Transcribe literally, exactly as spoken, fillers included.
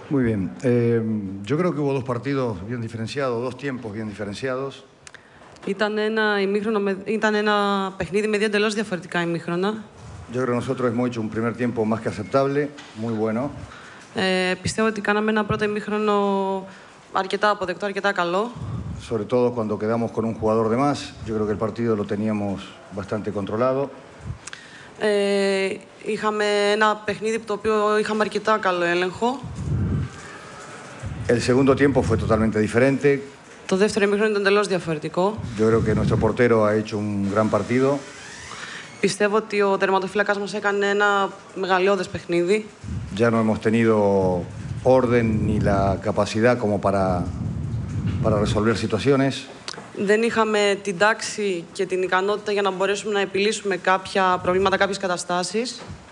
Muy bien. Eh, yo creo que hubo dos partidos bien diferenciados, dos tiempos bien diferenciados. Ήταν ένα, ημίχρονο με, ήταν ένα παιχνίδι με δύο εντελώς διαφορετικά ημίχρονα. Yo creo que nosotros hemos hecho un primer tiempo más que aceptable, muy bueno. Ε, πιστεύω ότι κάναμε ένα πρώτο ημίχρονο αρκετά αποδεκτό, αρκετά καλό. Sobre todo cuando quedamos con un jugador de más. Yo creo que el partido lo teníamos bastante controlado. Ε, είχαμε ένα παιχνίδι το οποίο είχαμε αρκετά καλό έλεγχο. El segundo tiempo fue totalmente diferente. Το δεύτερο ημίχρονο ήταν εντελώς διαφορετικό. Yo creo que nuestro portero ha hecho un gran partido. Πιστεύω ότι ο τερματοφύλακας μας έκανε ένα μεγαλειώδες παιχνίδι. Ya no hemos tenido orden ni la capacidad como para, para resolver situaciones. Δεν είχαμε την τάξη και την ικανότητα για να μπορέσουμε να επιλύσουμε κάποια προβλήματα, κάποιες καταστάσεις.